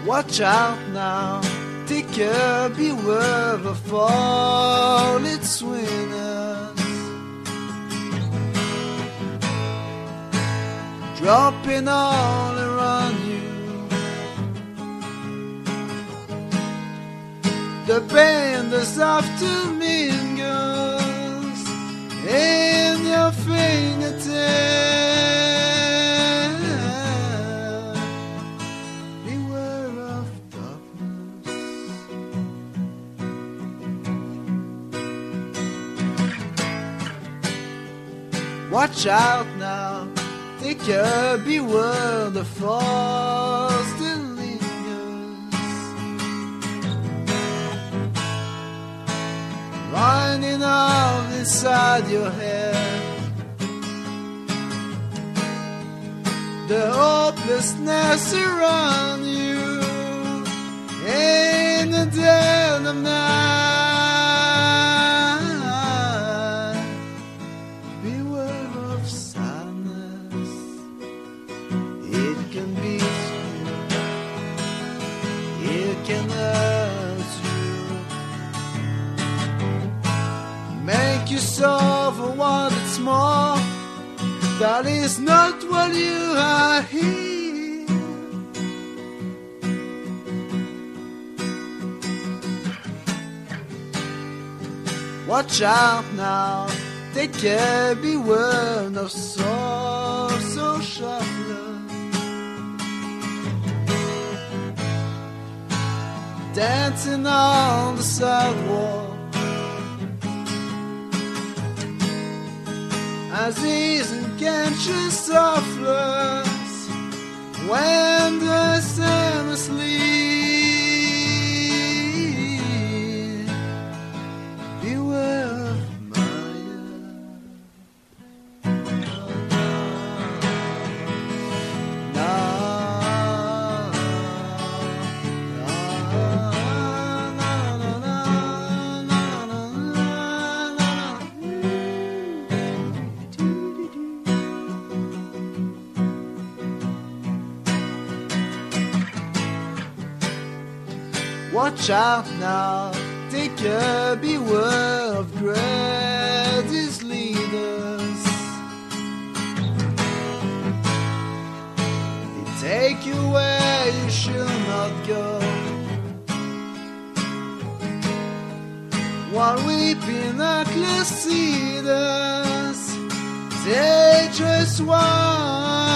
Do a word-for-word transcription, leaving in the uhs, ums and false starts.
Watch out now, take care, beware of all its winners, dropping all around you. The pain this afternoon goes in your fingertips. Watch out now, take care, beware the force that lingers, lining up inside your head. The hopelessness around you in the dead of night. Can hurt you. Make yourself a what it's more. That is not what you are here. Watch out now, take care, beware of soul so shuffler. Dancing on the sidewalk as these unconscious sufferers when the sun is asleep. Beware of Maya. Now watch out now, take care, beware of greatest leaders. They take you where you should not go, while weeping necklace cedars, dangerous one.